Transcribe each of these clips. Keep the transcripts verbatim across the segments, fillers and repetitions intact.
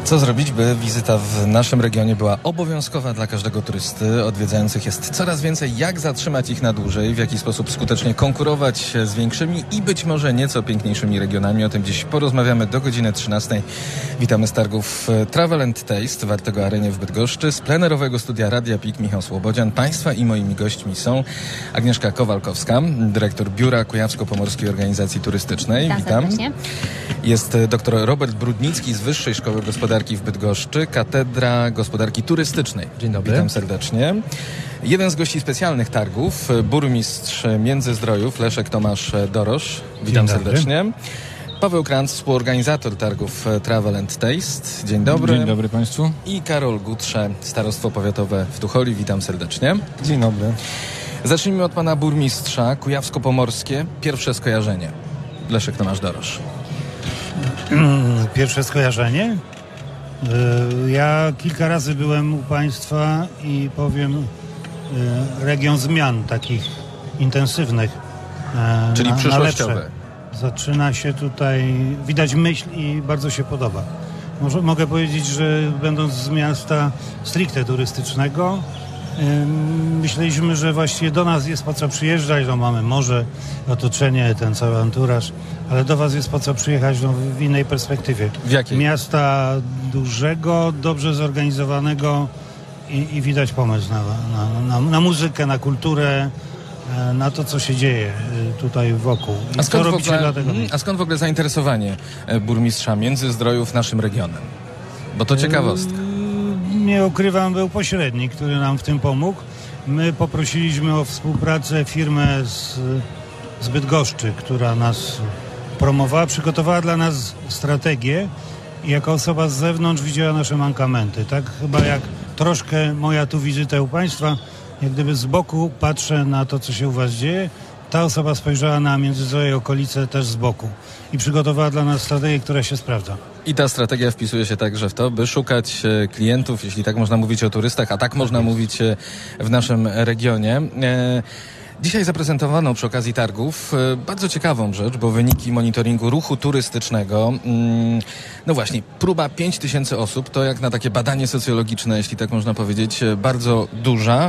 Co zrobić, by wizyta w naszym regionie była obowiązkowa dla każdego turysty? Odwiedzających jest coraz więcej. Jak zatrzymać ich na dłużej? W jaki sposób skutecznie konkurować z większymi i być może nieco piękniejszymi regionami? O tym dziś porozmawiamy do godziny trzynastej. Witamy z targów Travel and Taste w Artego Arenie w Bydgoszczy. Z plenerowego studia Radia P I K Michał Słobodzian. Państwa i moimi gośćmi są Agnieszka Kowalkowska, dyrektor Biura Kujawsko-Pomorskiej Organizacji Turystycznej. Witam. Witam. Jest dr Robert Brudnicki z Wyższej Szkoły Gospodarki w Bydgoszczy, Katedra Gospodarki Turystycznej. Dzień dobry. Witam serdecznie. Jeden z gości specjalnych targów, burmistrz Międzyzdrojów Leszek Tomasz Dorosz. Witam serdecznie. Paweł Kranz, współorganizator targów Travel and Taste. Dzień dobry. Dzień dobry Państwu. I Karol Gutrze, Starostwo Powiatowe w Tucholi. Witam serdecznie. Dzień dobry. Zacznijmy od pana burmistrza. Kujawsko-Pomorskie. Pierwsze skojarzenie. Leszek Tomasz Dorosz. Pierwsze skojarzenie? Ja kilka razy byłem u Państwa i powiem, region zmian takich intensywnych. Czyli na, przyszłościowe. Na Zaczyna się tutaj, widać myśl i bardzo się podoba. Może, mogę powiedzieć, że będąc z miasta stricte turystycznego, myśleliśmy, że właściwie do nas jest po co przyjeżdżać, no mamy morze, otoczenie, ten cały anturaż, ale do was jest po co przyjechać no, w innej perspektywie. W jakiej? Miasta dużego, dobrze zorganizowanego i, i widać pomysł na, na, na, na muzykę, na kulturę, na to, co się dzieje tutaj wokół. A skąd, w ogóle, dlatego? a skąd w ogóle zainteresowanie burmistrza Międzyzdrojów naszym regionem? Bo to ciekawostka. Nie ukrywam, był pośrednik, który nam w tym pomógł. My poprosiliśmy o współpracę firmę z, z Bydgoszczy, która nas promowała, przygotowała dla nas strategię i jako osoba z zewnątrz widziała nasze mankamenty. Tak chyba jak troszkę moja tu wizyta u Państwa, jak gdyby z boku patrzę na to, co się u Was dzieje, ta osoba spojrzała na Międzyzdroje okolice też z boku i przygotowała dla nas strategię, która się sprawdza. I ta strategia wpisuje się także w to, by szukać klientów, jeśli tak można mówić o turystach, a tak można mówić w naszym regionie. Dzisiaj zaprezentowano przy okazji targów bardzo ciekawą rzecz, bo wyniki monitoringu ruchu turystycznego, no właśnie, próba pięć tysięcy osób, to jak na takie badanie socjologiczne, jeśli tak można powiedzieć, bardzo duża.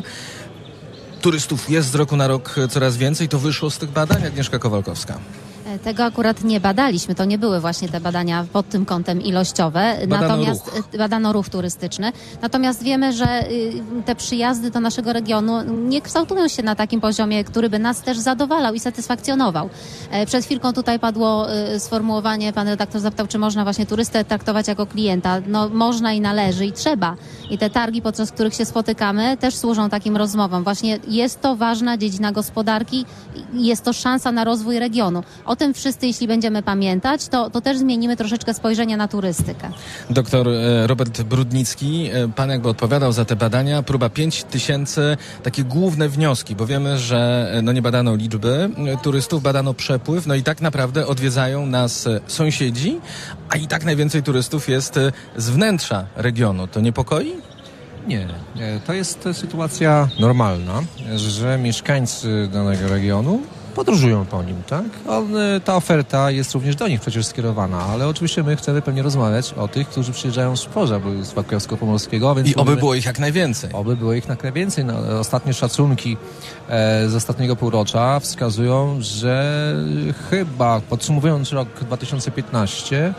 Turystów jest z roku na rok coraz więcej, to wyszło z tych badań. Agnieszka Kowalkowska. Tego akurat nie badaliśmy, to nie były właśnie te badania pod tym kątem ilościowe. Badano Natomiast ruch. badano ruch turystyczny. Natomiast wiemy, że te przyjazdy do naszego regionu nie kształtują się na takim poziomie, który by nas też zadowalał i satysfakcjonował. Przed chwilką tutaj padło sformułowanie, pan redaktor zapytał, czy można właśnie turystę traktować jako klienta. No można i należy i trzeba. I te targi, podczas których się spotykamy, też służą takim rozmowom. Właśnie jest to ważna dziedzina gospodarki i jest to szansa na rozwój regionu. O tym wszyscy, jeśli będziemy pamiętać, to, to też zmienimy troszeczkę spojrzenie na turystykę. Doktor Robert Brudnicki, pan jakby odpowiadał za te badania. Próba pięć tysięcy, takie główne wnioski, bo wiemy, że no nie badano liczby turystów, badano przepływ, no i tak naprawdę odwiedzają nas sąsiedzi, a i tak najwięcej turystów jest z wnętrza regionu. To niepokoi? Nie, to jest sytuacja normalna, że mieszkańcy danego regionu podróżują po nim, tak? On, ta oferta jest również do nich przecież skierowana, ale oczywiście my chcemy pewnie rozmawiać o tych, którzy przyjeżdżają spoza województwa kujawsko-pomorskiego. Więc I oby mówimy, było ich jak najwięcej. Oby było ich jak najwięcej. No, ostatnie szacunki e, z ostatniego półrocza wskazują, że chyba, podsumowując rok dwa tysiące piętnasty, e,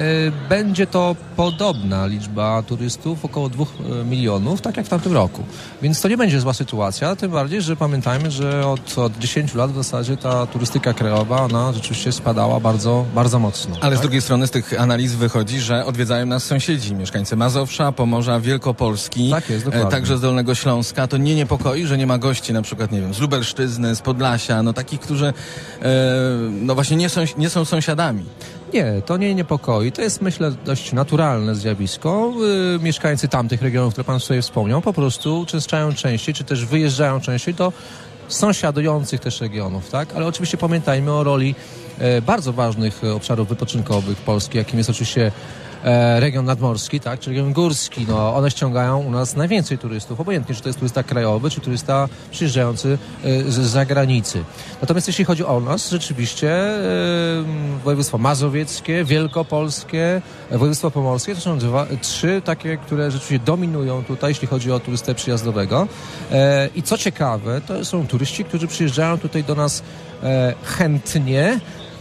będzie to podobna liczba turystów, około dwóch milionów, tak jak w tamtym roku. Więc to nie będzie zła sytuacja, tym bardziej, że pamiętajmy, że od, od dziesięciu lat w zasadzie ta turystyka krajowa, ona rzeczywiście spadała bardzo, bardzo mocno. Ale tak? z drugiej strony z tych analiz wychodzi, że odwiedzają nas sąsiedzi, mieszkańcy Mazowsza, Pomorza, Wielkopolski, tak jest, dokładnie. Także z Dolnego Śląska. To nie niepokoi, że nie ma gości na przykład, nie wiem, z Lubelszczyzny, z Podlasia, no takich, którzy e, no właśnie nie są, nie są sąsiadami. Nie, to nie niepokoi. To jest, myślę, dość naturalne zjawisko. Yy, mieszkańcy tamtych regionów, które pan sobie wspomniał, po prostu uczęszczają częściej, czy też wyjeżdżają częściej do sąsiadujących też regionów, tak? Ale oczywiście pamiętajmy o roli e, bardzo ważnych obszarów wypoczynkowych Polski, jakim jest oczywiście e, region nadmorski, tak, czy region górski, no one ściągają u nas najwięcej turystów, obojętnie, czy to jest turysta krajowy, czy turysta przyjeżdżający e, z zagranicy. Natomiast jeśli chodzi o nas, rzeczywiście e, województwo mazowieckie, wielkopolskie, województwo pomorskie, to są dwa, trzy takie, które rzeczywiście dominują tutaj, jeśli chodzi o turystę przyjazdowego. E, I co ciekawe, to są turyści, którzy przyjeżdżają tutaj do nas e, chętnie,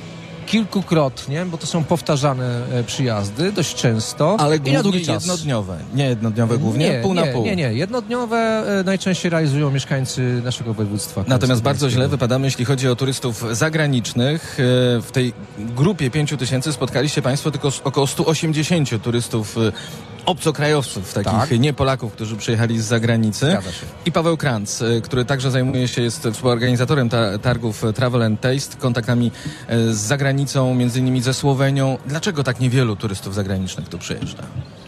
kilkukrotnie, bo to są powtarzane e, przyjazdy dość często. Ale i na głównie długi czas. jednodniowe. Nie jednodniowe głównie, nie, pół nie, na pół. Nie, nie, jednodniowe e, najczęściej realizują mieszkańcy naszego województwa. Natomiast bardzo źle wypadamy, jeśli chodzi o turystów zagranicznych. E, W tej grupie pięciu tysięcy spotkaliście Państwo tylko s- około stu osiemdziesięciu turystów e, obcokrajowców, takich Tak. nie Polaków, którzy przyjechali z zagranicy. Zgadza się. I Paweł Kranz, y, który także zajmuje się, jest współorganizatorem ta, targów Travel and Taste, kontaktami y, z zagranicą, między innymi ze Słowenią. Dlaczego tak niewielu turystów zagranicznych tu przyjeżdża?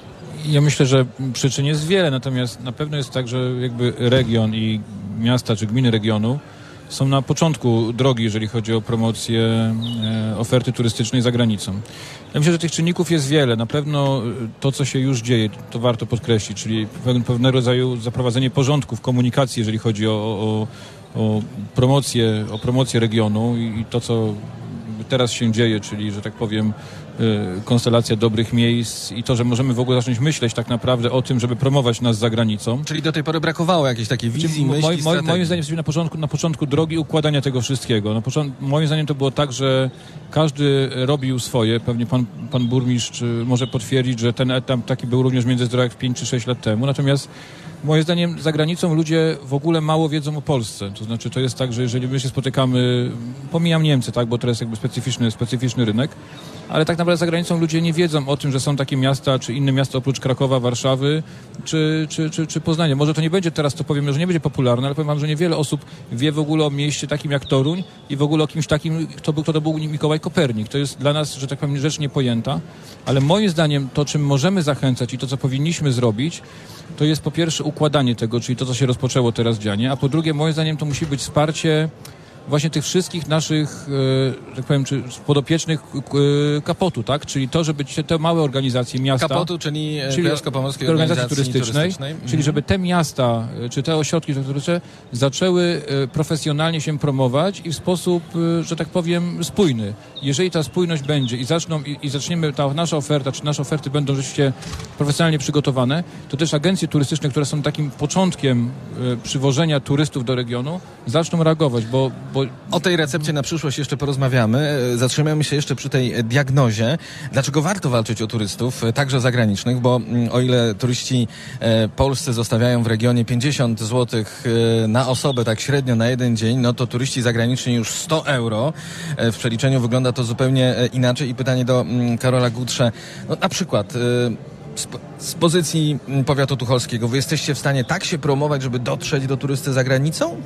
Ja myślę, że przyczyn jest wiele, natomiast na pewno jest tak, że jakby region i miasta czy gminy regionu są na początku drogi, jeżeli chodzi o promocję e, oferty turystycznej za granicą. Ja myślę, że tych czynników jest wiele. Na pewno to, co się już dzieje, to warto podkreślić, czyli pewnego rodzaju zaprowadzenie porządku w komunikacji, jeżeli chodzi o, o, o promocję, o promocję regionu i, i to, co teraz się dzieje, czyli, że tak powiem, konstelacja dobrych miejsc i to, że możemy w ogóle zacząć myśleć tak naprawdę o tym, żeby promować nas za granicą. Czyli do tej pory brakowało jakiejś takiej wizji, Czyli myśli, moi, moi, strategii. moim zdaniem jesteśmy na początku, na początku drogi układania tego wszystkiego. Na począt- moim zdaniem to było tak, że każdy robił swoje. Pewnie pan, pan burmistrz y, może potwierdzić, że ten etap taki był również między zdrowia pięć czy sześć lat temu. Natomiast moim zdaniem za granicą ludzie w ogóle mało wiedzą o Polsce. To znaczy to jest tak, że jeżeli my się spotykamy, pomijam Niemcy, tak, bo to jest jakby specyficzny, specyficzny rynek, ale tak naprawdę za granicą ludzie nie wiedzą o tym, że są takie miasta, czy inne miasta oprócz Krakowa, Warszawy, czy, czy, czy, czy Poznania. Może to nie będzie teraz, to powiem, że nie będzie popularne, ale powiem wam, że niewiele osób wie w ogóle o mieście takim jak Toruń i w ogóle o kimś takim, kto był, kto to był Mikołaj Kopernik. To jest dla nas, że tak powiem, rzecz niepojęta, ale moim zdaniem to, czym możemy zachęcać i to, co powinniśmy zrobić, to jest po pierwsze układanie tego, czyli to, co się rozpoczęło teraz dzianie, a po drugie, moim zdaniem, to musi być wsparcie właśnie tych wszystkich naszych, e, tak powiem, czy podopiecznych e, kapotu, tak? Czyli to, żeby ci- te małe organizacje miasta... Kapotu, czyli, czyli Kujawsko-Pomorskiej organizacji Organizacji turystycznej, turystycznej. Mhm. czyli żeby te miasta, e, czy te ośrodki turystyczne zaczęły e, profesjonalnie się promować i w sposób, e, że tak powiem, spójny. Jeżeli ta spójność będzie i zaczną, i, i zaczniemy, ta nasza oferta, czy nasze oferty będą rzeczywiście profesjonalnie przygotowane, to też agencje turystyczne, które są takim początkiem e, przywożenia turystów do regionu, zaczną reagować, bo, bo O tej recepcie na przyszłość jeszcze porozmawiamy. E, Zatrzymajmy się jeszcze przy tej e, diagnozie. Dlaczego warto walczyć o turystów, e, także zagranicznych, bo mm, o ile turyści e, polscy zostawiają w regionie pięćdziesiąt złotych e, na osobę, tak średnio na jeden dzień, no to turyści zagraniczni już sto euro. E, w przeliczeniu wygląda to zupełnie e, inaczej. I pytanie do mm, Karola Gutrze. No, na przykład... E, z, z pozycji mm, powiatu tucholskiego, wy jesteście w stanie tak się promować, żeby dotrzeć do turysty za granicą?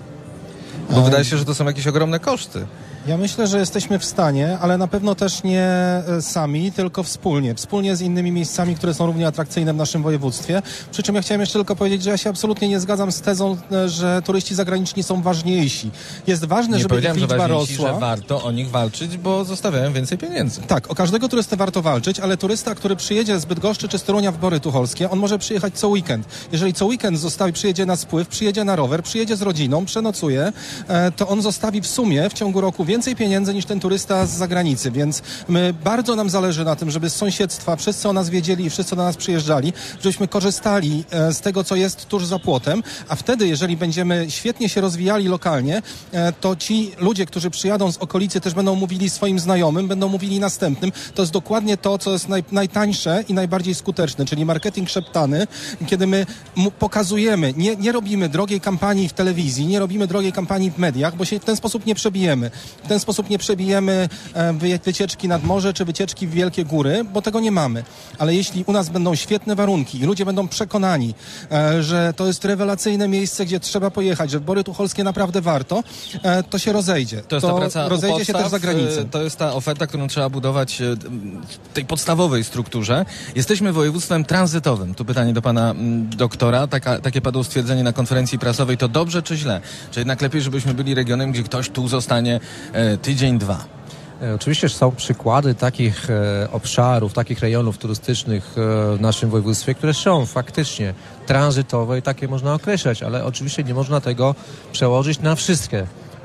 Bo E, wydaje się, że to są jakieś ogromne koszty. Ja myślę, że jesteśmy w stanie, ale na pewno też nie e, sami, tylko wspólnie. Wspólnie z innymi miejscami, które są równie atrakcyjne w naszym województwie. Przy czym ja chciałem jeszcze tylko powiedzieć, że ja się absolutnie nie zgadzam z tezą, e, że turyści zagraniczni są ważniejsi. Jest ważne, Nie żeby ich powiedziałem, że liczba ważniejsi, rosła. że warto o nich walczyć, bo zostawiają więcej pieniędzy. Tak, o każdego turystę warto walczyć, ale turysta, który przyjedzie z Bydgoszczy czy z Torunia w Bory Tucholskie, on może przyjechać co weekend. Jeżeli co weekend zostawi, przyjedzie na spływ, przyjedzie na rower, przyjedzie z rodziną, przenocuje, e, to on zostawi w sumie w ciągu roku więcej pieniędzy niż ten turysta z zagranicy, więc my, bardzo nam zależy na tym, żeby z sąsiedztwa wszyscy o nas wiedzieli i wszyscy do nas przyjeżdżali, żebyśmy korzystali e, z tego, co jest tuż za płotem, a wtedy, jeżeli będziemy świetnie się rozwijali lokalnie, e, to ci ludzie, którzy przyjadą z okolicy, też będą mówili swoim znajomym, będą mówili następnym. To jest dokładnie to, co jest naj, najtańsze i najbardziej skuteczne, czyli marketing szeptany, kiedy my mu pokazujemy, nie, nie robimy drogiej kampanii w telewizji, nie robimy drogiej kampanii w mediach, bo się w ten sposób nie przebijemy. W ten sposób nie przebijemy e, wy, wycieczki nad morze czy wycieczki w wielkie góry, bo tego nie mamy. Ale jeśli u nas będą świetne warunki i ludzie będą przekonani, e, że to jest rewelacyjne miejsce, gdzie trzeba pojechać, że w Bory Tucholskie naprawdę warto, e, to się rozejdzie. To jest ta praca rozejdzie u podstaw, się też za granicę. e, To jest ta oferta, którą trzeba budować e, w tej podstawowej strukturze. Jesteśmy województwem tranzytowym. Tu pytanie do pana mm, doktora. Taka, takie padło stwierdzenie na konferencji prasowej. To dobrze czy źle? Czy jednak lepiej, żebyśmy byli regionem, gdzie ktoś tu zostanie e, tydzień, dwa? Oczywiście są przykłady takich e, obszarów, takich rejonów turystycznych e, w naszym województwie, które są faktycznie tranzytowe i takie można określać, ale oczywiście nie można tego przełożyć na wszystkie.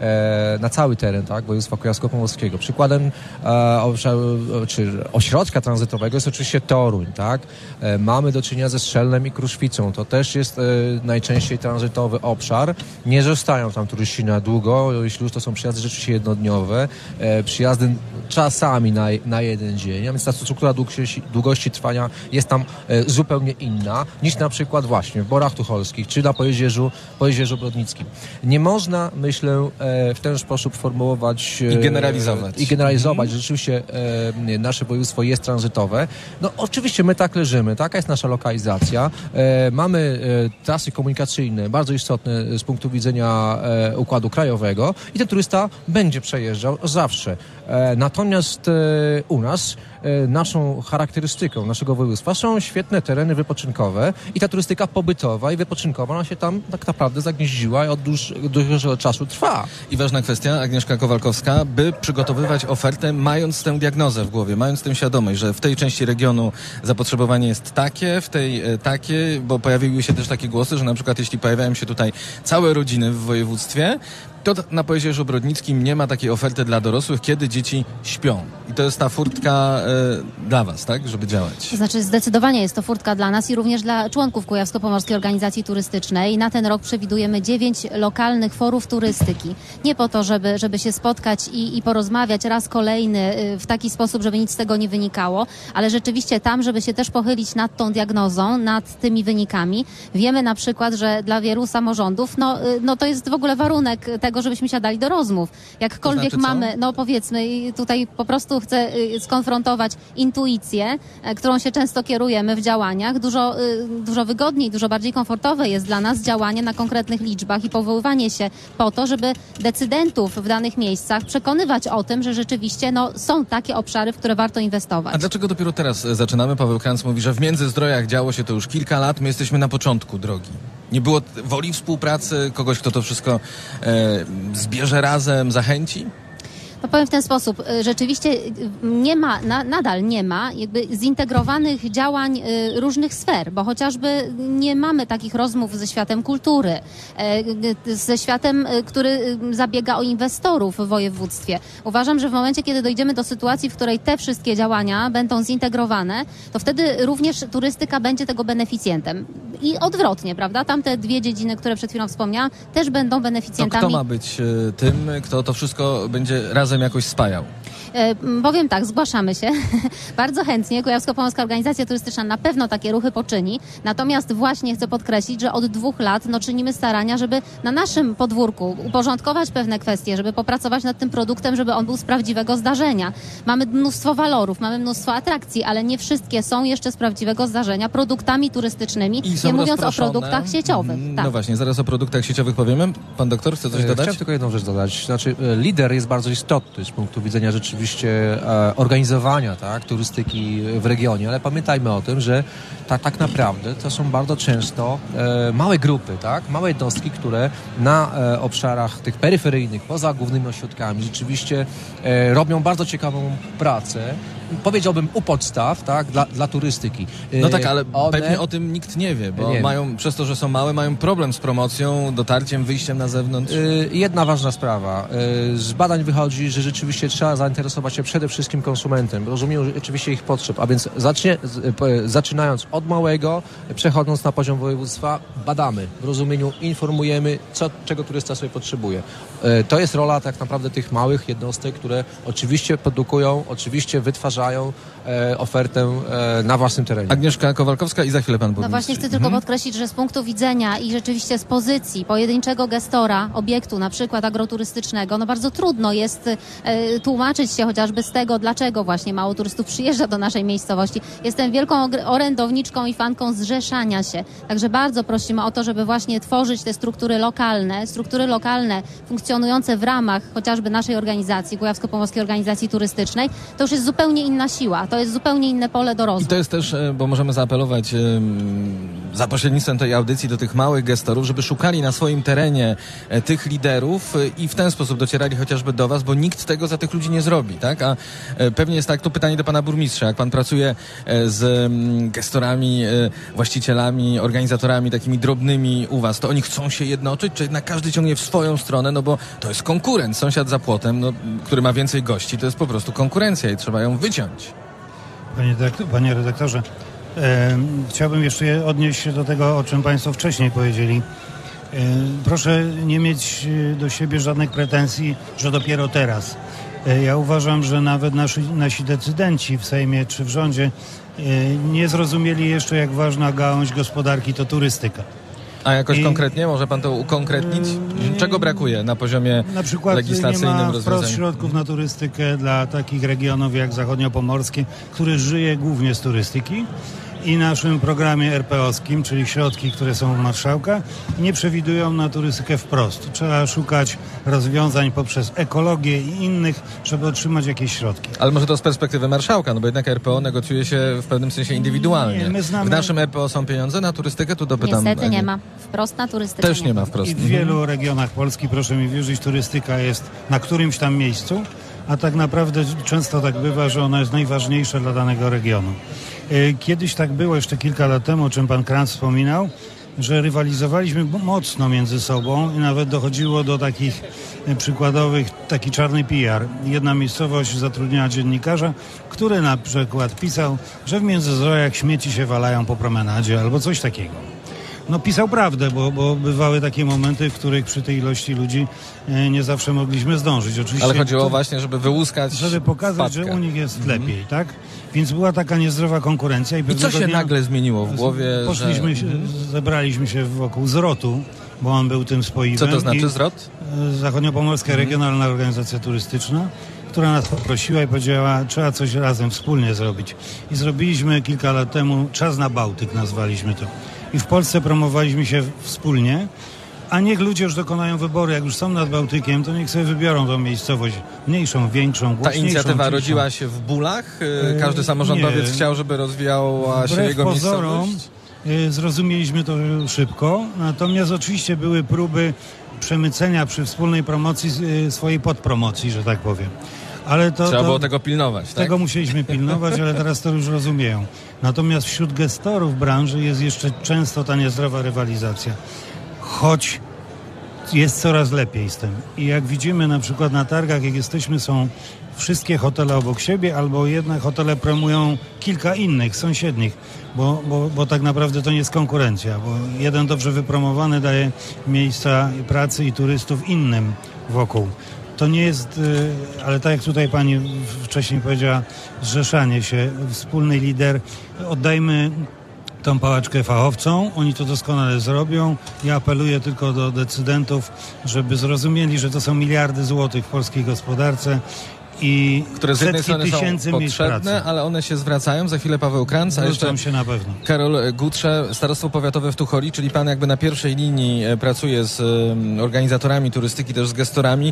Na cały teren, tak, województwa kujawsko-pomorskiego. Przykładem e, obszaru, czy ośrodka tranzytowego jest oczywiście Toruń, tak. E, mamy do czynienia ze Strzelnem i Kruszwicą. To też jest e, najczęściej tranzytowy obszar. Nie zostają tam turyści na długo, jeśli już to są przyjazdy rzeczywiście jednodniowe. E, przyjazdy czasami na, na jeden dzień, a więc ta struktura długości, długości trwania jest tam e, zupełnie inna niż na przykład właśnie w Borach Tucholskich, czy na Pojezierzu, Pojezierzu Brodnickim. Nie można, myślę, w ten sposób formułować i generalizować. I generalizować, że rzeczywiście e, nasze województwo jest tranzytowe. No oczywiście my tak leżymy, taka jest nasza lokalizacja. E, mamy e, trasy komunikacyjne bardzo istotne z punktu widzenia e, układu krajowego i ten turysta będzie przejeżdżał zawsze. E, natomiast e, u nas e, naszą charakterystyką naszego województwa są świetne tereny wypoczynkowe i ta turystyka pobytowa i wypoczynkowa ona się tam tak naprawdę zagnieździła i od dłuż, dłuższego czasu trwa. I ważna kwestia, Agnieszka Kowalkowska, by przygotowywać ofertę, mając tę diagnozę w głowie, mając tę świadomość, że w tej części regionu zapotrzebowanie jest takie, w tej e, takie, bo pojawiły się też takie głosy, że na przykład jeśli pojawiają się tutaj całe rodziny w województwie, to na Pojezierzu Brodnickim nie ma takiej oferty dla dorosłych, kiedy dzieci śpią. I to jest ta furtka e, dla was, tak, żeby działać. To znaczy zdecydowanie jest to furtka dla nas i również dla członków Kujawsko-Pomorskiej Organizacji Turystycznej. Na ten rok przewidujemy dziewięć lokalnych forów turystyki. Nie po to, żeby, żeby się spotkać i, i porozmawiać raz kolejny w taki sposób, żeby nic z tego nie wynikało, ale rzeczywiście tam, żeby się też pochylić nad tą diagnozą, nad tymi wynikami. Wiemy na przykład, że dla wielu samorządów, no, no to jest w ogóle warunek tego, żebyśmy siadali do rozmów. Jakkolwiek to znaczy mamy, no powiedzmy, i tutaj po prostu chcę skonfrontować intuicję, którą się często kierujemy w działaniach. Dużo, dużo wygodniej, dużo bardziej komfortowe jest dla nas działanie na konkretnych liczbach i powoływanie się po to, żeby decydentów w danych miejscach przekonywać o tym, że rzeczywiście no, są takie obszary, w które warto inwestować. A dlaczego dopiero teraz zaczynamy? Paweł Kranz mówi, że w Międzyzdrojach działo się to już kilka lat, my jesteśmy na początku drogi. Nie było woli współpracy, kogoś, kto to wszystko e, zbierze razem, zachęci? To powiem w ten sposób, rzeczywiście nie ma, na, nadal nie ma jakby zintegrowanych działań y, różnych sfer, bo chociażby nie mamy takich rozmów ze światem kultury, y, ze światem, y, który zabiega o inwestorów w województwie. Uważam, że w momencie, kiedy dojdziemy do sytuacji, w której te wszystkie działania będą zintegrowane, to wtedy również turystyka będzie tego beneficjentem. I odwrotnie, prawda? Tamte dwie dziedziny, które przed chwilą wspomniałam, też będą beneficjentami. To kto ma być y, tym, kto to wszystko będzie razem jakoś spajał? E, powiem tak, zgłaszamy się bardzo chętnie. Kujawsko-Pomorska Organizacja Turystyczna na pewno takie ruchy poczyni. Natomiast właśnie chcę podkreślić, że od dwóch lat no, czynimy starania, żeby na naszym podwórku uporządkować pewne kwestie, żeby popracować nad tym produktem, żeby on był z prawdziwego zdarzenia. Mamy mnóstwo walorów, mamy mnóstwo atrakcji, ale nie wszystkie są jeszcze z prawdziwego zdarzenia produktami turystycznymi, nie mówiąc o produktach sieciowych. Mm, tak. No właśnie, zaraz o produktach sieciowych powiemy. Pan doktor chce coś dodać? Chciałem tylko jedną rzecz dodać. Znaczy, lider jest bardzo istotny z punktu widzenia rzeczywiście e, organizowania tak, turystyki w regionie, ale pamiętajmy o tym, że ta, tak naprawdę to są bardzo często e, małe grupy, tak, małe jednostki, które na e, obszarach tych peryferyjnych, poza głównymi ośrodkami rzeczywiście e, robią bardzo ciekawą pracę. Powiedziałbym u podstaw, tak, dla, dla turystyki. No tak, ale One... pewnie o tym nikt nie wie, bo nie mają, przez to, że są małe, mają problem z promocją, dotarciem, wyjściem na zewnątrz. Yy, jedna ważna sprawa. Yy, z badań wychodzi, że rzeczywiście trzeba zainteresować się przede wszystkim konsumentem, rozumieją oczywiście ich potrzeb, a więc zacznie, z, y, zaczynając od małego, przechodząc na poziom województwa, badamy w rozumieniu, informujemy, co, czego turysta sobie potrzebuje. Yy, to jest rola tak naprawdę tych małych jednostek, które oczywiście produkują, oczywiście wytwarzają e, ofertę e, na własnym terenie. Agnieszka Kowalkowska i za chwilę pan burmistrz. No właśnie chcę tylko mhm. podkreślić, że z punktu widzenia i rzeczywiście z pozycji pojedynczego gestora obiektu, na przykład agroturystycznego, no bardzo trudno jest e, tłumaczyć się chociażby z tego, dlaczego właśnie mało turystów przyjeżdża do naszej miejscowości. Jestem wielką orędowniczką i fanką zrzeszania się. Także bardzo prosimy o to, żeby właśnie tworzyć te struktury lokalne, struktury lokalne funkcjonujące w ramach chociażby naszej organizacji, Kujawsko-Pomorskiej Organizacji Turystycznej. To już jest zupełnie inna siła, to jest zupełnie inne pole do rozwoju. I to jest też, bo możemy zaapelować za pośrednictwem tej audycji do tych małych gestorów, żeby szukali na swoim terenie e, tych liderów e, i w ten sposób docierali chociażby do was, bo nikt tego za tych ludzi nie zrobi, tak? A e, pewnie jest tak, tu pytanie do pana burmistrza, jak pan pracuje e, z m, gestorami, e, właścicielami, organizatorami takimi drobnymi u was, to oni chcą się jednoczyć, czy jednak każdy ciągnie w swoją stronę, no bo to jest konkurent, sąsiad za płotem, no, który ma więcej gości, to jest po prostu konkurencja i trzeba ją wyciąć. Panie, dyrektor, panie redaktorze, e, chciałbym jeszcze odnieść się do tego, o czym państwo wcześniej powiedzieli. E, proszę nie mieć do siebie żadnych pretensji, że dopiero teraz. E, ja uważam, że nawet nasi, nasi decydenci w Sejmie czy w rządzie e, nie zrozumieli jeszcze, jak ważna gałąź gospodarki to turystyka. A jakoś I, konkretnie? Może pan to ukonkretnić? Czego brakuje na poziomie na przykład legislacyjnym nie ma rozwiązań? wprost środków na turystykę dla takich regionów jak zachodniopomorskie, który żyje głównie z turystyki. I naszym programie er pe owskim, czyli środki, które są u marszałka, nie przewidują na turystykę wprost. Trzeba szukać rozwiązań poprzez ekologię i innych, żeby otrzymać jakieś środki. Ale może to z perspektywy marszałka, no bo jednak er pe o negocjuje się w pewnym sensie indywidualnie. Nie, my znamy... W naszym er pe o są pieniądze na turystykę, tu dopytam. Niestety nie ma. Wprost na turystykę Też nie ma wprost. I w wielu regionach Polski, proszę mi wierzyć, turystyka jest na którymś tam miejscu, a tak naprawdę często tak bywa, że ona jest najważniejsza dla danego regionu. Kiedyś tak było, jeszcze kilka lat temu, o czym pan Kranz wspominał, że rywalizowaliśmy mocno między sobą i nawet dochodziło do takich przykładowych, taki czarny P R. Jedna miejscowość zatrudniała dziennikarza, który na przykład pisał, że w Międzyzdrojach śmieci się walają po promenadzie albo coś takiego. No pisał prawdę, bo, bo bywały takie momenty, w których przy tej ilości ludzi e, nie zawsze mogliśmy zdążyć. Oczywiście, ale chodziło to, właśnie, żeby wyłuskać żeby pokazać, wpadkę. że u nich jest Mhm. lepiej, tak? Więc była taka niezdrowa konkurencja. I, I co się dnia nagle zmieniło w głowie? Poszliśmy, że... się, zebraliśmy się wokół zwrotu, bo on był tym spoiwem. Co to znaczy i, zwrot? Zachodniopomorska mhm. Regionalna Organizacja Turystyczna, która nas poprosiła i powiedziała, trzeba coś razem wspólnie zrobić. I zrobiliśmy kilka lat temu Czas na Bałtyk, nazwaliśmy to. I w Polsce promowaliśmy się wspólnie, a niech ludzie już dokonają wyboru. Jak już są nad Bałtykiem, to niech sobie wybiorą tą miejscowość mniejszą, większą, głośniejszą. Ta inicjatywa ciszą. rodziła się w bólach? Każdy samorządowiec nie. chciał, żeby rozwijała się Wbrew jego pozorom, miejscowość? Zrozumieliśmy to szybko, natomiast oczywiście były próby przemycenia przy wspólnej promocji swojej podpromocji, że tak powiem. Ale to, Trzeba to, było tego pilnować, tak? Tego musieliśmy pilnować, ale teraz to już rozumieją. Natomiast wśród gestorów branży jest jeszcze często ta niezdrowa rywalizacja. Choć jest coraz lepiej z tym. I jak widzimy na przykład na targach, jak jesteśmy, są wszystkie hotele obok siebie, albo jednak hotele promują kilka innych, sąsiednich, bo, bo, bo tak naprawdę to nie jest konkurencja, bo jeden dobrze wypromowany daje miejsca pracy i turystów innym wokół. To nie jest, ale tak jak tutaj pani wcześniej powiedziała, zrzeszanie się, wspólny lider, oddajmy tą pałaczkę fachowcom, oni to doskonale zrobią. Ja apeluję tylko do decydentów, żeby zrozumieli, że to są miliardy złotych w polskiej gospodarce i które z jednej setki strony tysięcy są miejsc potrzebne, pracy. ale one się zwracają. Za chwilę Paweł Kranz, a jeszcze się na pewno. Karol Gutrze, Starostwo Powiatowe w Tucholi, czyli pan jakby na pierwszej linii pracuje z um, organizatorami turystyki, też z gestorami.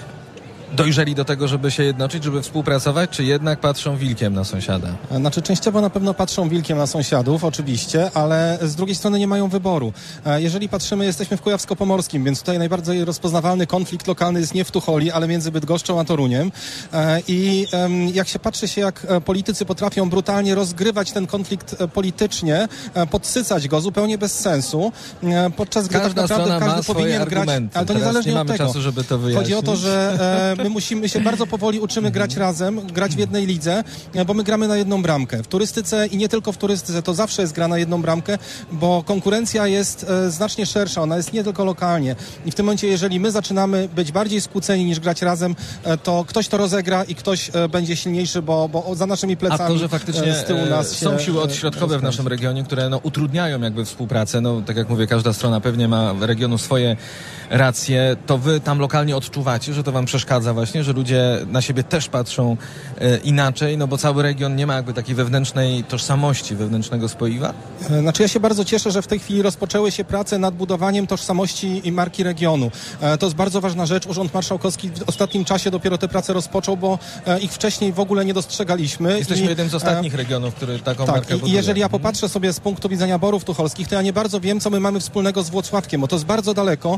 Dojrzeli do tego, żeby się jednoczyć, żeby współpracować, czy jednak patrzą wilkiem na sąsiada? Znaczy częściowo na pewno patrzą wilkiem na sąsiadów, oczywiście, ale z drugiej strony nie mają wyboru. Jeżeli patrzymy, jesteśmy w Kujawsko-Pomorskim, więc tutaj najbardziej rozpoznawalny konflikt lokalny jest nie w Tucholi, ale między Bydgoszczą a Toruniem. I jak się patrzy się, jak politycy potrafią brutalnie rozgrywać ten konflikt politycznie, podsycać go zupełnie bez sensu, podczas gdy Każda tak naprawdę strona każdy ma swoje powinien grać, argumenty. ale to Teraz niezależnie nie od mamy tego. czasu, żeby to wyjaśnić. Chodzi o to, że my musimy się bardzo powoli uczymy grać razem, grać w jednej lidze, bo my gramy na jedną bramkę. W turystyce i nie tylko w turystyce, to zawsze jest gra na jedną bramkę, bo konkurencja jest e, znacznie szersza, ona jest nie tylko lokalnie. I w tym momencie, jeżeli my zaczynamy być bardziej skłóceni niż grać razem, e, to ktoś to rozegra i ktoś e, będzie silniejszy, bo, bo za naszymi plecami A to, że faktycznie e, z tyłu nas się, są siły odśrodkowe w naszym regionie, które no, utrudniają jakby współpracę. No, tak jak mówię, każda strona pewnie ma regionu swoje racje. To wy tam lokalnie odczuwacie, że to wam przeszkadza właśnie, że ludzie na siebie też patrzą e, inaczej, no bo cały region nie ma jakby takiej wewnętrznej tożsamości, wewnętrznego spoiwa? E, Znaczy ja się bardzo cieszę, że w tej chwili rozpoczęły się prace nad budowaniem tożsamości i marki regionu. E, To jest bardzo ważna rzecz. Urząd Marszałkowski w ostatnim czasie dopiero te prace rozpoczął, bo e, ich wcześniej w ogóle nie dostrzegaliśmy. Jesteśmy I, jednym z ostatnich e, regionów, który taką Tak, markę i, i buduje. jeżeli ja popatrzę sobie z punktu widzenia Borów Tucholskich, to ja nie bardzo wiem, co my mamy wspólnego z Włocławkiem, bo to jest bardzo daleko.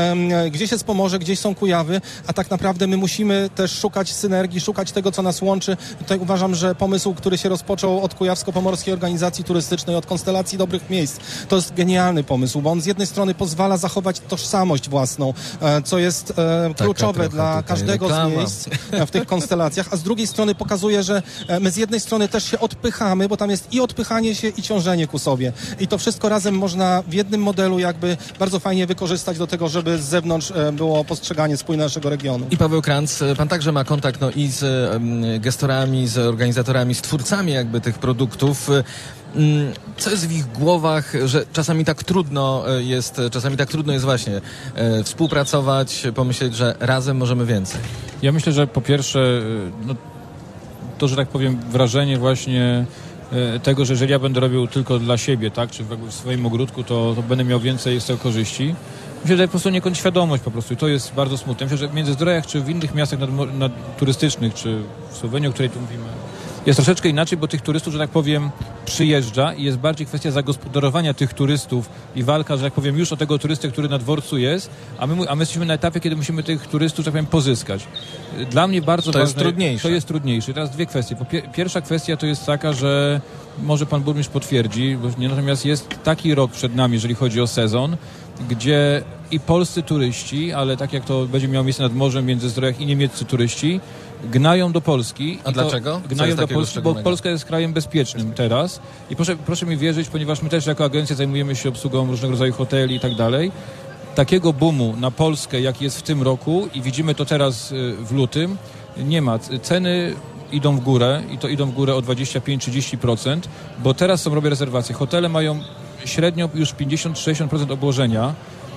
E, Gdzieś jest Pomorze, gdzieś są Kujawy, a tak naprawdę my musimy też szukać synergii, szukać tego, co nas łączy. I tutaj uważam, że pomysł, który się rozpoczął od Kujawsko-Pomorskiej Organizacji Turystycznej, od konstelacji dobrych miejsc, to jest genialny pomysł, bo on z jednej strony pozwala zachować tożsamość własną, e, co jest e, kluczowe trochę dla tutaj każdego reklama. z miejsc e, w tych konstelacjach, a z drugiej strony pokazuje, że e, my z jednej strony też się odpychamy, bo tam jest i odpychanie się, i ciążenie ku sobie. I to wszystko razem można w jednym modelu jakby bardzo fajnie wykorzystać do tego, żeby z zewnątrz e, było postrzeganie spójne naszego regionu. I Paweł Kranz, pan także ma kontakt no, i z um, gestorami, z organizatorami, z twórcami jakby tych produktów. Um, co jest w ich głowach, że czasami tak trudno jest, czasami tak trudno jest właśnie e, współpracować, pomyśleć, że razem możemy więcej? Ja myślę, że po pierwsze, no, to, że tak powiem, wrażenie właśnie e, tego, że jeżeli ja będę robił tylko dla siebie, tak, czy jakby w swoim ogródku, to, to będę miał więcej z tego korzyści. Myślę, że po prostu niekąd świadomość po prostu i to jest bardzo smutne. Myślę, że w Międzyzdrojach czy w innych miastach nad, nad turystycznych, czy w Słowenii, o której tu mówimy, jest troszeczkę inaczej, bo tych turystów, że tak powiem, przyjeżdża i jest bardziej kwestia zagospodarowania tych turystów i walka, że tak powiem, już o tego turystę, który na dworcu jest, a my, a my jesteśmy na etapie, kiedy musimy tych turystów, że tak powiem, pozyskać. Dla mnie bardzo to ważne... jest trudniejsze. To jest trudniejsze. I teraz dwie kwestie. Po pier- pierwsza kwestia to jest taka, że może pan burmistrz potwierdzi, bo nie, natomiast jest taki rok przed nami, jeżeli chodzi o sezon, gdzie i polscy turyści, ale tak jak to będzie miało miejsce nad morzem w Międzyzdrojach, i niemieccy turyści gnają do Polski. A I dlaczego? Co Gnają jest do takiego Polski, bo szczególnego? Polska jest krajem bezpiecznym teraz. I proszę, proszę mi wierzyć, ponieważ my też jako agencja zajmujemy się obsługą różnego rodzaju hoteli i tak dalej. Takiego boomu na Polskę, jak jest w tym roku i widzimy to teraz w lutym, nie ma. Ceny idą w górę i to idą w górę o dwadzieścia pięć do trzydziestu procent, bo teraz są robię rezerwacje. Hotele mają średnio już pięćdziesiąt do sześćdziesięciu procent obłożenia.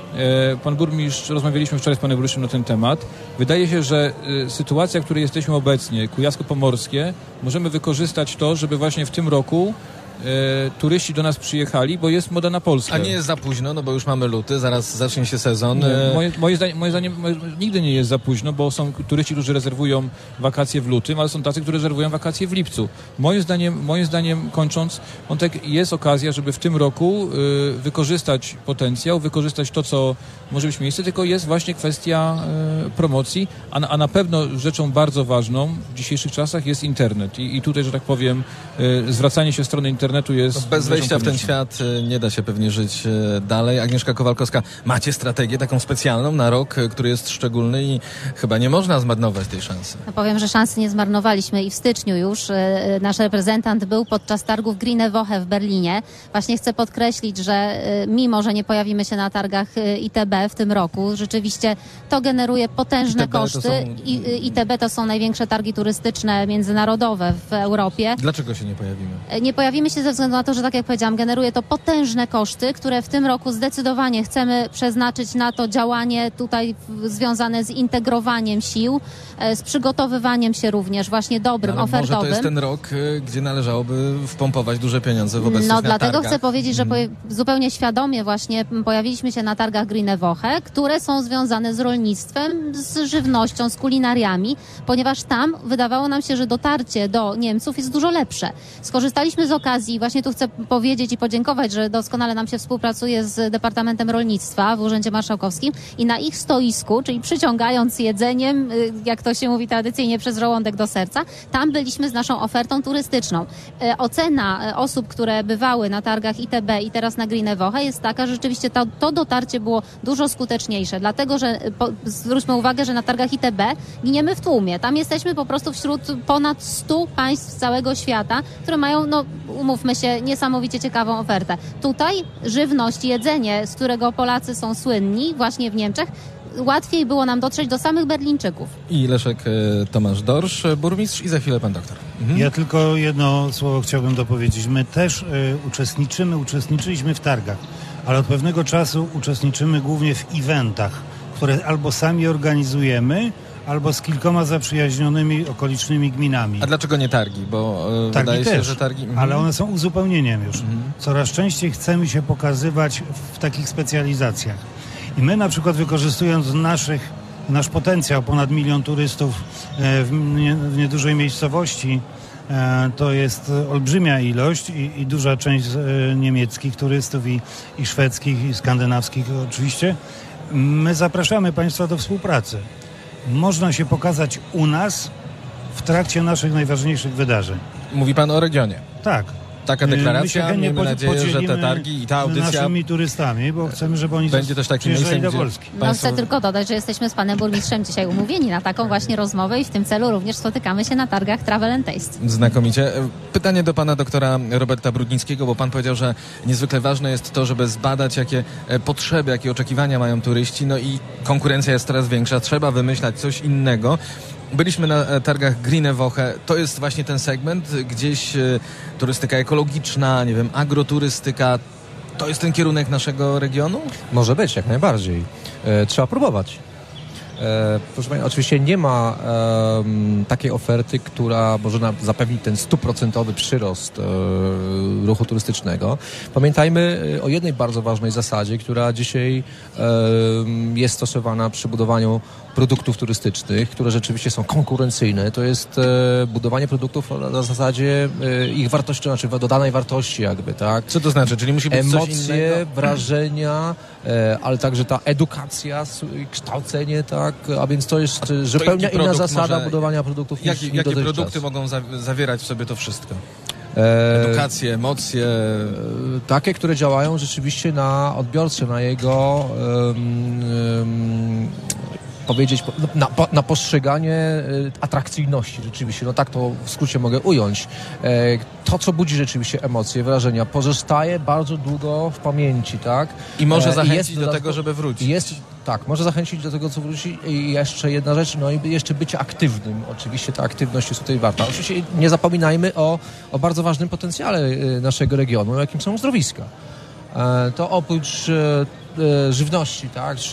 Pan burmistrz, rozmawialiśmy wczoraj z panem burmistrzem na ten temat. Wydaje się, że sytuacja, w której jesteśmy obecnie, Kujawsko-Pomorskie, możemy wykorzystać to, żeby właśnie w tym roku E, turyści do nas przyjechali, bo jest moda na Polskę. A nie jest za późno, no bo już mamy luty, zaraz zacznie się sezon. Nie, moje, moje zdaniem, moje zdaniem moje, nigdy nie jest za późno, bo są turyści, którzy rezerwują wakacje w lutym, ale są tacy, którzy rezerwują wakacje w lipcu. Moim zdaniem, moim zdaniem kończąc, Wątek, jest okazja, żeby w tym roku y, wykorzystać potencjał, wykorzystać to, co może być miejsce, tylko jest właśnie kwestia y, promocji, a, a na pewno rzeczą bardzo ważną w dzisiejszych czasach jest internet. I, i tutaj, że tak powiem, y, zwracanie się w stronę internetu jest... Bez wejścia w ten konieczną. świat nie da się pewnie żyć dalej. Agnieszka Kowalkowska, macie strategię taką specjalną na rok, który jest szczególny i chyba nie można zmarnować tej szansy. No powiem, że szansy nie zmarnowaliśmy i w styczniu już nasz reprezentant był podczas targów Grüne Woche w Berlinie. Właśnie chcę podkreślić, że mimo, że nie pojawimy się na targach I T B w tym roku, rzeczywiście to generuje potężne I T B koszty. to są... I, I T B to są największe targi turystyczne międzynarodowe w Europie. Dlaczego się nie pojawimy? Nie pojawimy się ze względu na to, że tak jak powiedziałam, generuje to potężne koszty, które w tym roku zdecydowanie chcemy przeznaczyć na to działanie tutaj w, związane z integrowaniem sił, e, z przygotowywaniem się również właśnie dobrym, Ale ofertowym. może to jest ten rok, gdzie należałoby wpompować duże pieniądze w obecność No na dlatego targach. chcę powiedzieć, że Hmm. po, zupełnie świadomie właśnie pojawiliśmy się na targach Grüne Woche, które są związane z rolnictwem, z żywnością, z kulinariami, ponieważ tam wydawało nam się, że dotarcie do Niemców jest dużo lepsze. Skorzystaliśmy z okazji, właśnie tu chcę powiedzieć i podziękować, że doskonale nam się współpracuje z Departamentem Rolnictwa w Urzędzie Marszałkowskim i na ich stoisku, czyli przyciągając jedzeniem, jak to się mówi tradycyjnie, przez żołądek do serca, tam byliśmy z naszą ofertą turystyczną. E, ocena osób, które bywały na targach I T B i teraz na Grüne Woche jest taka, że rzeczywiście to, to dotarcie było dużo skuteczniejsze, dlatego, że po, zwróćmy uwagę, że na targach I T B giniemy w tłumie. Tam jesteśmy po prostu wśród ponad stu państw z całego świata, które mają, no umówmy się, niesamowicie ciekawą ofertę. Tutaj żywność, jedzenie, z którego Polacy są słynni właśnie w Niemczech, łatwiej było nam dotrzeć do samych Berlińczyków. I Leszek e, Tomasz Dorsz, burmistrz i za chwilę pan doktor. Mhm. Ja tylko jedno słowo chciałbym dopowiedzieć. My też y, uczestniczymy, uczestniczyliśmy w targach, ale od pewnego czasu uczestniczymy głównie w eventach, które albo sami organizujemy, albo z kilkoma zaprzyjaźnionymi okolicznymi gminami. A dlaczego nie targi? Bo e, Targi wydaje się, też, że targi... Mhm. ale one są uzupełnieniem już. Mhm. Coraz częściej chcemy się pokazywać w takich specjalizacjach. I my na przykład wykorzystując naszych, nasz potencjał, ponad milion turystów e, w, nie, w niedużej miejscowości, e, to jest olbrzymia ilość i, i duża część e, niemieckich turystów i, i szwedzkich, i skandynawskich oczywiście. My zapraszamy Państwa do współpracy. Można się pokazać u nas w trakcie naszych najważniejszych wydarzeń. Mówi pan o regionie. Tak. Taka My się deklaracja, chętnie miejmy nadzieję, że te podzielimy targi i ta audycja naszymi turystami, bo chcemy, żeby oni będzie też takim przyjeżdżali miejscem, do gdzie Polski. No Państwo- chcę tylko dodać, że jesteśmy z panem burmistrzem dzisiaj umówieni na taką właśnie rozmowę i w tym celu również spotykamy się na targach Travel and Taste. Znakomicie. Pytanie do pana doktora Roberta Brudnickiego, bo pan powiedział, że niezwykle ważne jest to, żeby zbadać, jakie e, potrzeby, jakie oczekiwania mają turyści, no i konkurencja jest coraz większa, trzeba wymyślać coś innego. Byliśmy na e, targach Grüne Woche. To jest właśnie ten segment, gdzieś e, turystyka ekologiczna, nie wiem, agroturystyka. To jest ten kierunek naszego regionu? Może być, jak najbardziej. E, trzeba próbować. E, proszę Państwa, oczywiście nie ma e, takiej oferty, która może nam zapewnić ten stuprocentowy przyrost e, ruchu turystycznego. Pamiętajmy o jednej bardzo ważnej zasadzie, która dzisiaj e, jest stosowana przy budowaniu produktów turystycznych, które rzeczywiście są konkurencyjne. To jest e, budowanie produktów na zasadzie e, ich wartości, znaczy dodanej wartości jakby, tak? Co to znaczy? Czyli musi być coś Emocje, innego? wrażenia, e, ale także ta edukacja, s- kształcenie, tak? A więc to jest e, zupełnie jaki inna produkt zasada może- budowania produktów niż, Jakie, niż jakie dotychczas. produkty mogą za, zawierać w sobie to wszystko? E, Edukację, emocje... e, takie, które działają rzeczywiście na odbiorcę, na jego em, em, powiedzieć, na, na postrzeganie e, atrakcyjności rzeczywiście, no tak to w skrócie mogę ująć. E, to, co budzi rzeczywiście emocje, wrażenia, pozostaje bardzo długo w pamięci, tak? I może E, zachęcić jest do dodatkowo- tego, żeby wrócić. Jest, tak, może zachęcić do tego, co wróci. I jeszcze jedna rzecz, no i jeszcze bycie aktywnym. Oczywiście ta aktywność jest tutaj warta. Oczywiście nie zapominajmy o, o bardzo ważnym potencjale e, naszego regionu, jakim są uzdrowiska. E, To oprócz e, e, żywności, tak, czy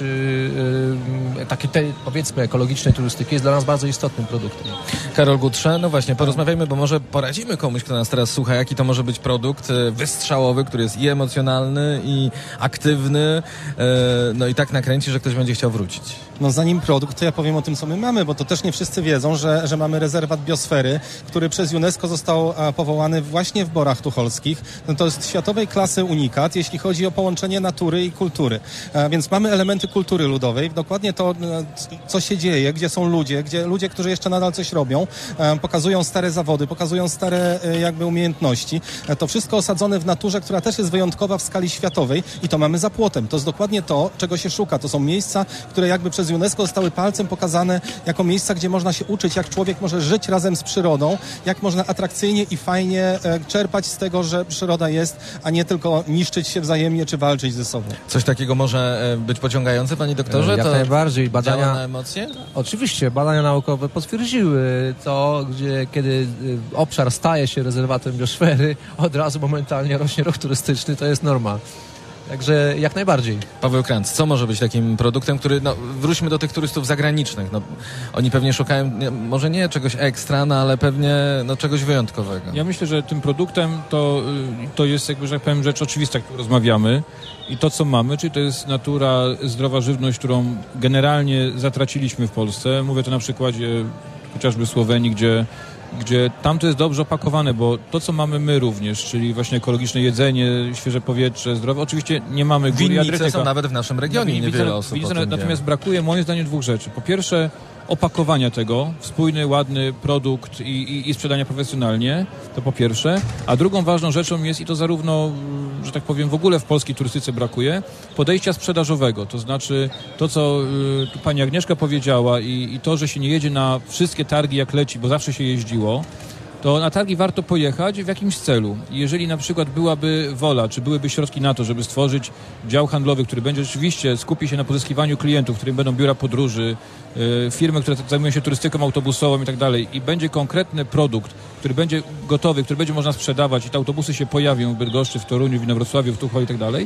e, takiej tej, powiedzmy ekologicznej turystyki jest dla nas bardzo istotnym produktem. Karol Gutrze, no właśnie, porozmawiajmy, bo może poradzimy komuś, kto nas teraz słucha, jaki to może być produkt e, wystrzałowy, który jest i emocjonalny, i aktywny, e, no i tak nakręci, że ktoś będzie chciał wrócić. No zanim produkt, to ja powiem o tym, co my mamy, bo to też nie wszyscy wiedzą, że, że mamy rezerwat biosfery, który przez UNESCO został a, powołany właśnie w Borach Tucholskich. No to jest światowej klasy unikat, jeśli chodzi o połączenie natury i kultury. A, więc mamy elementy kultury ludowej, dokładnie to, a, co się dzieje, gdzie są ludzie, gdzie ludzie, którzy jeszcze nadal coś robią, a, pokazują stare zawody, pokazują stare e, jakby umiejętności. A, to wszystko osadzone w naturze, która też jest wyjątkowa w skali światowej i to mamy za płotem. To jest dokładnie to, czego się szuka. To są miejsca, które jakby przez UNESCO zostały palcem pokazane jako miejsca, gdzie można się uczyć, jak człowiek może żyć razem z przyrodą, jak można atrakcyjnie i fajnie e, czerpać z tego, że przyroda jest, a nie tylko niszczyć się wzajemnie czy walczyć ze sobą. Coś takiego może e, być pociągające, panie doktorze? Jak to najbardziej. działa Badania, na emocje? oczywiście, badania naukowe potwierdziły to, gdzie kiedy y, obszar staje się rezerwatem biosfery, od razu momentalnie rośnie ruch turystyczny, to jest norma. Także jak najbardziej. Paweł Kranz, co może być takim produktem, który, no wróćmy do tych turystów zagranicznych, no oni pewnie szukają, nie, może nie czegoś ekstra, no ale pewnie no, czegoś wyjątkowego. Ja myślę, że tym produktem to, y, to jest jakby, że tak powiem, rzecz oczywista, którą rozmawiamy i to, co mamy, czyli to jest natura, zdrowa żywność, którą generalnie zatraciliśmy w Polsce. Mówię to na przykładzie chociażby Słowenii, gdzie gdzie tam to jest dobrze opakowane, bo to, co mamy my również, czyli właśnie ekologiczne jedzenie, świeże powietrze, zdrowe, oczywiście nie mamy góry Winnice Adriatyka. są nawet w naszym regionie, No, niewiele widzę- osób widzę, o tym Natomiast wie. brakuje moim zdaniem dwóch rzeczy. Po pierwsze opakowania tego, spójny, ładny produkt i, i, i sprzedania profesjonalnie, to po pierwsze. A drugą ważną rzeczą jest, i to zarówno, że tak powiem, w ogóle w polskiej turystyce brakuje, podejścia sprzedażowego. To znaczy to, co y, tu pani Agnieszka powiedziała i, i to, że się nie jedzie na wszystkie targi jak leci, bo zawsze się jeździło, to na targi warto pojechać w jakimś celu. Jeżeli na przykład byłaby wola, czy byłyby środki na to, żeby stworzyć dział handlowy, który będzie rzeczywiście skupi się na pozyskiwaniu klientów, w którym będą biura podróży, y, firmy, które zajmują się turystyką autobusową i tak dalej, i będzie konkretny produkt, który będzie gotowy, który będzie można sprzedawać i te autobusy się pojawią w Bydgoszczy, w Toruniu, w Inowrocławiu, w Tuchowie i tak dalej,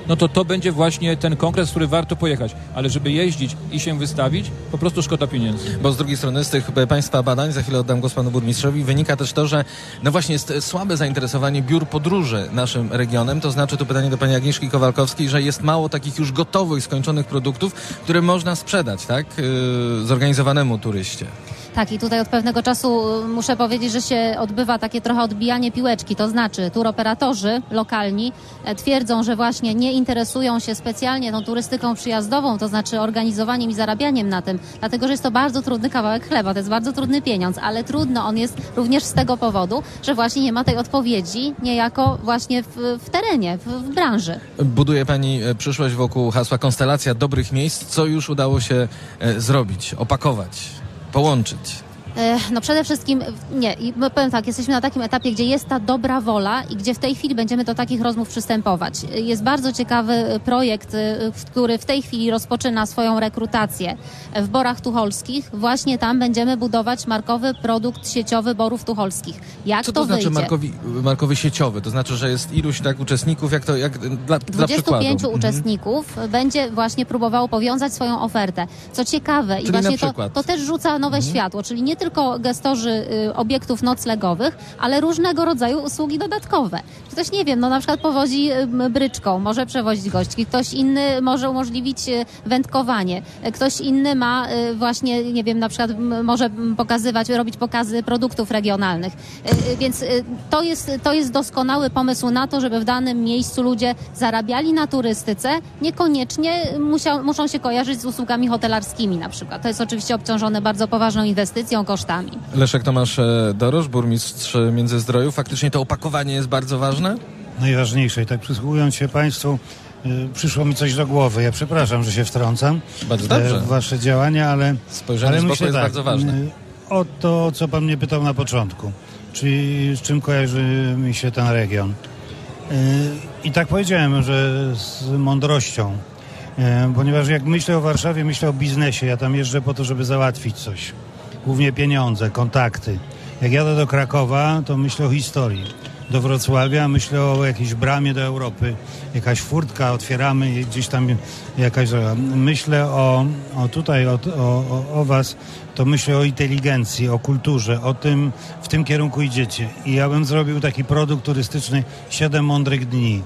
no to to będzie właśnie ten kongres, który warto pojechać. Ale żeby jeździć i się wystawić, po prostu szkoda pieniędzy. Bo z drugiej strony z tych Państwa badań, za chwilę oddam głos panu burmistrzowi, wynika też to, że no właśnie jest słabe zainteresowanie biur podróży naszym regionem. To znaczy, tu pytanie do pani Agnieszki Kowalkowskiej, że jest mało takich już gotowych, skończonych produktów, które można sprzedać, tak? Yy, zorganizowanemu turyście. Tak, i tutaj od pewnego czasu muszę powiedzieć, że się odbywa takie trochę odbijanie piłeczki, to znaczy turoperatorzy lokalni twierdzą, że właśnie nie interesują się specjalnie tą turystyką przyjazdową, to znaczy organizowaniem i zarabianiem na tym, dlatego że jest to bardzo trudny kawałek chleba, to jest bardzo trudny pieniądz, ale trudno on jest również z tego powodu, że właśnie nie ma tej odpowiedzi niejako właśnie w, w terenie, w, w branży. Buduje pani przyszłość wokół hasła konstelacja dobrych miejsc. Co już udało się e, zrobić, opakować, połączyć? No przede wszystkim, nie, i powiem tak, jesteśmy na takim etapie, gdzie jest ta dobra wola i gdzie w tej chwili będziemy do takich rozmów przystępować. Jest bardzo ciekawy projekt, który w tej chwili rozpoczyna swoją rekrutację w Borach Tucholskich. Właśnie tam będziemy budować markowy produkt sieciowy Borów Tucholskich. Jak Co to, to znaczy wyjdzie? markowi, markowy sieciowy? To znaczy, że jest iluś tak uczestników, jak to, jak dla, dla dwudziestu pięciu przykładu. uczestników mhm. będzie właśnie próbowało powiązać swoją ofertę. Co ciekawe, Czyli i właśnie na to, to też rzuca nowe mhm. światło, czyli nie tylko gestorzy y, obiektów noclegowych, ale różnego rodzaju usługi dodatkowe. Ktoś, nie wiem, no na przykład powozi y, bryczką, może przewozić gości, ktoś inny może umożliwić y, wędkowanie, y, ktoś inny ma y, właśnie, nie wiem, na przykład m, może pokazywać, robić pokazy produktów regionalnych. Y, y, więc y, to jest, to jest doskonały pomysł na to, żeby w danym miejscu ludzie zarabiali na turystyce, niekoniecznie musiał, muszą się kojarzyć z usługami hotelarskimi na przykład. To jest oczywiście obciążone bardzo poważną inwestycją, kosztami. Leszek Tomasz Dorosz, burmistrz Międzyzdrojów. Faktycznie to opakowanie jest bardzo ważne? Najważniejsze. I tak przysłuchując się Państwu, y, przyszło mi coś do głowy. Ja przepraszam, że się wtrącam bardzo dobrze. w Wasze działania, ale, Spojrzenie ale z boku myślę jest tak, bardzo ważne. Y, o to, co Pan mnie pytał na początku. Czyli z czym kojarzy mi się ten region. Y, I tak powiedziałem, że z mądrością. Y, ponieważ jak myślę o Warszawie, myślę o biznesie. Ja tam jeżdżę po to, żeby załatwić coś. Głównie pieniądze, kontakty. Jak jadę do Krakowa, to myślę o historii. Do Wrocławia myślę o jakiejś bramie do Europy. Jakaś furtka, otwieramy i gdzieś tam jakaś... Myślę o, o tutaj, o, o, o was, to myślę o inteligencji, o kulturze, o tym, w tym kierunku idziecie. I ja bym zrobił taki produkt turystyczny siedem mądrych dni.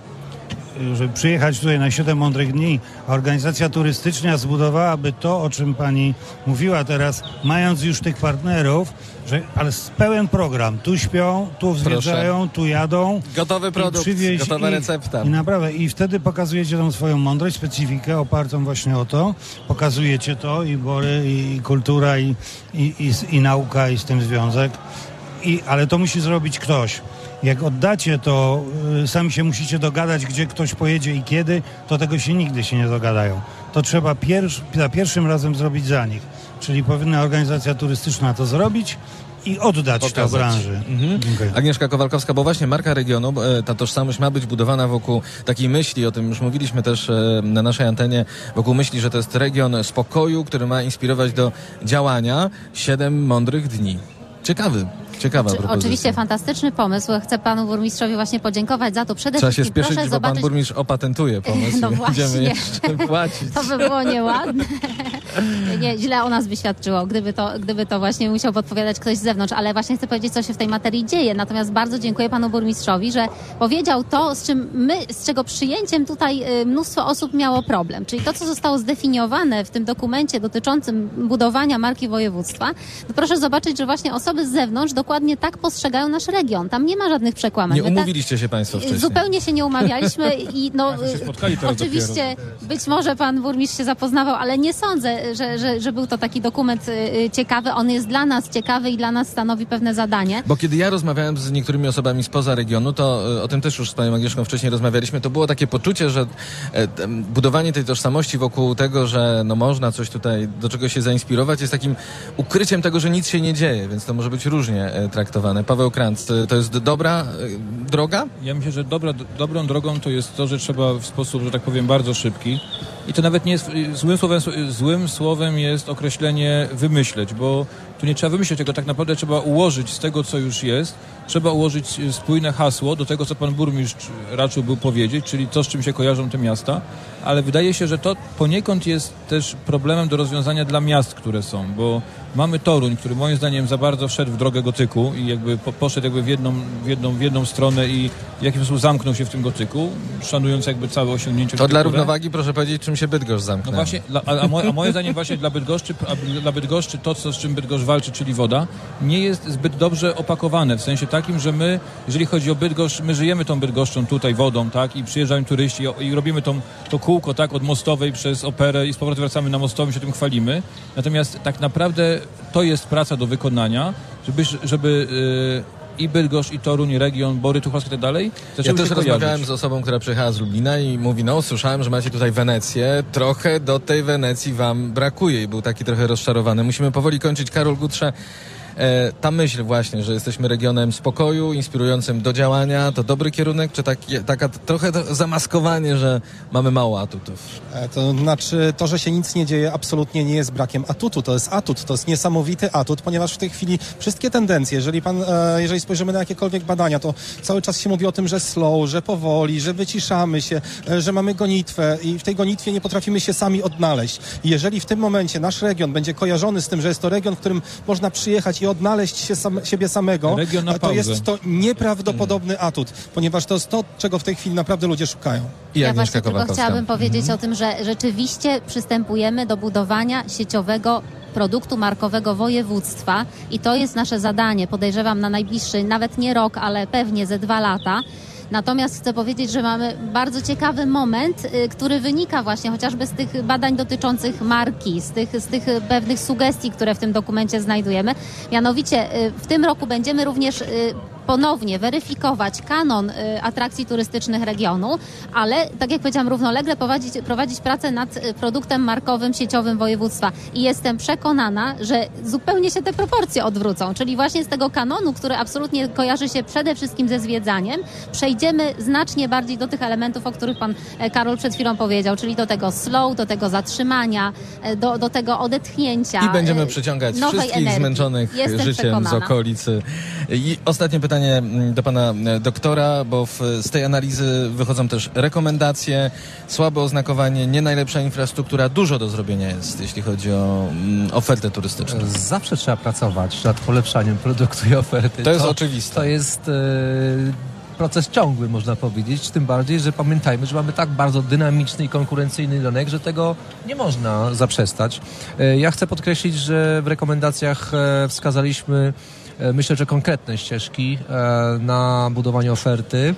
Żeby przyjechać tutaj na siedem mądrych dni, a organizacja turystyczna zbudowałaby to, o czym pani mówiła teraz, mając już tych partnerów, że, ale pełen program. Tu śpią, tu zwiedzają, Proszę. tu jadą. Gotowy produkt, gotowa i, recepta. I naprawdę, i wtedy pokazujecie tą swoją mądrość, specyfikę opartą właśnie o to. Pokazujecie to i bory, i, i kultura, i, i, i, i nauka, i z tym związek. I, ale to musi zrobić ktoś. Jak oddacie to, y, sami się musicie dogadać, gdzie ktoś pojedzie i kiedy, to tego się nigdy się nie dogadają. To trzeba pierwszy, za pierwszym razem zrobić za nich. Czyli powinna organizacja turystyczna to zrobić i oddać Pokazać. to branży. Mhm. Dziękuję. Agnieszka Kowalkowska, bo właśnie marka regionu, ta tożsamość ma być budowana wokół takiej myśli, o tym już mówiliśmy też na naszej antenie, wokół myśli, że to jest region spokoju, który ma inspirować do działania. Siedem mądrych dni. Ciekawy. Ciekawa Oczy, propozycja. Oczywiście fantastyczny pomysł. Chcę panu burmistrzowi właśnie podziękować za to. Przede Trzeba się wszystkim spieszyć, proszę bo zobaczyć... pan burmistrz opatentuje pomysł No i będziemy właśnie. jeszcze płacić. To by było nieładne. Nie, źle o nas by świadczyło, gdyby to, gdyby to właśnie musiał podpowiadać ktoś z zewnątrz, ale właśnie chcę powiedzieć, co się w tej materii dzieje. Natomiast bardzo dziękuję panu burmistrzowi, że powiedział to, z czym my, z czego przyjęciem tutaj y, mnóstwo osób miało problem. Czyli to, co zostało zdefiniowane w tym dokumencie dotyczącym budowania marki województwa. No proszę zobaczyć, że właśnie osoby z zewnątrz dokładnie tak postrzegają nasz region. Tam nie ma żadnych przekłamań. Nie My tak- umówiliście się państwo wcześniej. Zupełnie się nie umawialiśmy i no, się spotkali teraz oczywiście być może pan burmistrz się zapoznawał, ale nie sądzę, że, że, że był to taki dokument y, ciekawy. On jest dla nas ciekawy i dla nas stanowi pewne zadanie. Bo kiedy ja rozmawiałem z niektórymi osobami spoza regionu, to y, o tym też już z panią Agnieszką wcześniej rozmawialiśmy, to było takie poczucie, że y, budowanie tej tożsamości wokół tego, że no można coś tutaj, do czegoś się zainspirować, jest takim ukryciem tego, że nic się nie dzieje, więc to może być różnie e, traktowane. Paweł Krantz, to jest dobra e, droga? Ja myślę, że dobra, dobrą drogą to jest to, że trzeba w sposób, że tak powiem, bardzo szybki. I to nawet nie jest, złym słowem, złym słowem jest określenie wymyśleć, bo tu nie trzeba wymyśleć tego, tak naprawdę trzeba ułożyć z tego, co już jest, trzeba ułożyć spójne hasło do tego, co pan burmistrz raczył był powiedzieć, czyli to, z czym się kojarzą te miasta, ale wydaje się, że to poniekąd jest też problemem do rozwiązania dla miast, które są, bo mamy Toruń, który moim zdaniem za bardzo wszedł w drogę gotyku i jakby po, poszedł jakby w jedną, w, jedną, w jedną stronę i w jakiś sposób zamknął się w tym gotyku, szanując jakby całe osiągnięcie. To dla równowagi proszę powiedzieć, czym się Bydgoszcz zamknął. No właśnie, a, a, moje, a moje zdaniem właśnie dla Bydgoszczy, a dla Bydgoszczy to, co, z czym Bydgoszcz walczy, czyli woda, nie jest zbyt dobrze opakowane, w sensie takim, że my, jeżeli chodzi o Bydgoszcz, my żyjemy tą Bydgoszczą tutaj wodą, tak, i przyjeżdżają turyści i, i robimy tą, to kółko, tak, od Mostowej przez Operę i z powrotem wracamy na Mostową i się tym chwalimy. Natomiast tak naprawdę to jest praca do wykonania, żeby, żeby yy, i Bydgoszcz, i Toruń, i region, Bory Tucholskie i tak dalej. Ja też rozmawiałem z osobą, która przyjechała z Lublina i mówi, no słyszałem, że macie tutaj Wenecję, trochę do tej Wenecji wam brakuje i był taki trochę rozczarowany. Musimy powoli kończyć. Karol Gutrze, e, ta myśl właśnie, że jesteśmy regionem spokoju, inspirującym do działania, to dobry kierunek, czy tak, taka trochę to zamaskowanie, że mamy mało atutów? E, to znaczy, to, że się nic nie dzieje, absolutnie nie jest brakiem atutu. To jest atut, to jest niesamowity atut, ponieważ w tej chwili wszystkie tendencje, jeżeli pan, e, jeżeli spojrzymy na jakiekolwiek badania, to cały czas się mówi o tym, że slow, że powoli, że wyciszamy się, e, że mamy gonitwę i w tej gonitwie nie potrafimy się sami odnaleźć. I jeżeli w tym momencie nasz region będzie kojarzony z tym, że jest to region, w którym można przyjechać i odnaleźć się sam, siebie samego, Region na to pauzę. jest to nieprawdopodobny atut, ponieważ to jest to, czego w tej chwili naprawdę ludzie szukają. I Ja Agnieszka właśnie tylko Kowalkowska. chciałabym powiedzieć o tym, że rzeczywiście przystępujemy do budowania sieciowego produktu markowego województwa i to jest nasze zadanie, podejrzewam na najbliższy, nawet nie rok, ale pewnie ze dwa lata. Natomiast chcę powiedzieć, że mamy bardzo ciekawy moment, y, który wynika właśnie chociażby z tych badań dotyczących marki, z tych, z tych pewnych sugestii, które w tym dokumencie znajdujemy. Mianowicie y, w tym roku będziemy również y, ponownie weryfikować kanon y, atrakcji turystycznych regionu, ale tak jak powiedziałam, równolegle prowadzić, prowadzić pracę nad y, produktem markowym sieciowym województwa. I jestem przekonana, że zupełnie się te proporcje odwrócą, czyli właśnie z tego kanonu, który absolutnie kojarzy się przede wszystkim ze zwiedzaniem, przejdziemy znacznie bardziej do tych elementów, o których pan e, Karol przed chwilą powiedział, czyli do tego slow, do tego zatrzymania, e, do, do tego odetchnięcia. I będziemy e, przyciągać nowej wszystkich energii. zmęczonych Jestem życiem przekonana. z okolicy. I ostatnie pytanie do pana doktora, bo w, z tej analizy wychodzą też rekomendacje, słabe oznakowanie, nie najlepsza infrastruktura, dużo do zrobienia jest, jeśli chodzi o mm, ofertę turystyczną. Zawsze trzeba pracować nad polepszaniem produktu i oferty. To jest oczywiste. To jest e, proces ciągły, można powiedzieć, tym bardziej, że pamiętajmy, że mamy tak bardzo dynamiczny i konkurencyjny rynek, że tego nie można zaprzestać. E, ja chcę podkreślić, że w rekomendacjach e, wskazaliśmy myślę, że konkretne ścieżki na budowanie oferty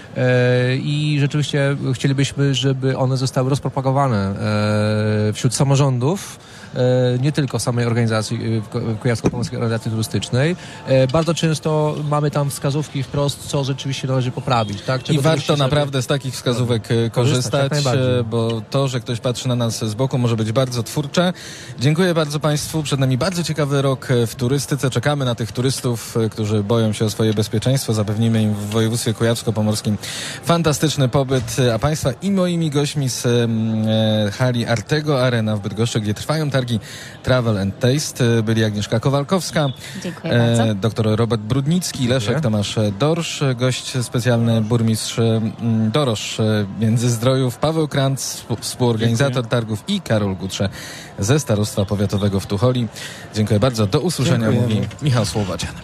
i rzeczywiście chcielibyśmy, żeby one zostały rozpropagowane wśród samorządów, nie tylko samej organizacji, Kujawsko-Pomorskiej Organizacji Turystycznej. Bardzo często mamy tam wskazówki wprost, co rzeczywiście należy poprawić. Tak? I Czego warto myślę, naprawdę z takich wskazówek korzystać, korzystać bo to, że ktoś patrzy na nas z boku, może być bardzo twórcze. Dziękuję bardzo Państwu. Przed nami bardzo ciekawy rok w turystyce. Czekamy na tych turystów, którzy boją się o swoje bezpieczeństwo. Zapewnimy im w województwie kujawsko-pomorskim fantastyczny pobyt. A Państwa i moimi gośćmi z e, hali Artego Arena w Bydgoszczy, gdzie trwają targi Travel and Taste, byli Agnieszka Kowalkowska, Dziękuję bardzo. e, doktor Robert Brudnicki, Leszek Tomasz Dorsz, gość specjalny burmistrz mm, Dorosz Międzyzdrojów, Paweł Krantz, współorganizator Dziękuję. targów i Karol Gutrze ze Starostwa Powiatowego w Tucholi. Dziękuję bardzo. Do usłyszenia, Dziękujemy. mówi Michał Słowadzian.